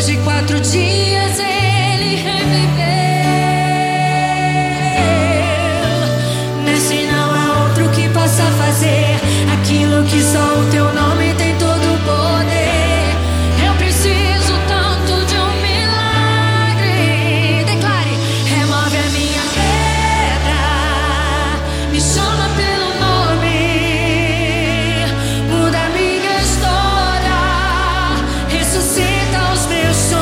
Depois de 4 dias ele reviveu. Nesse não há outro que possa fazer aquilo que só o teu nome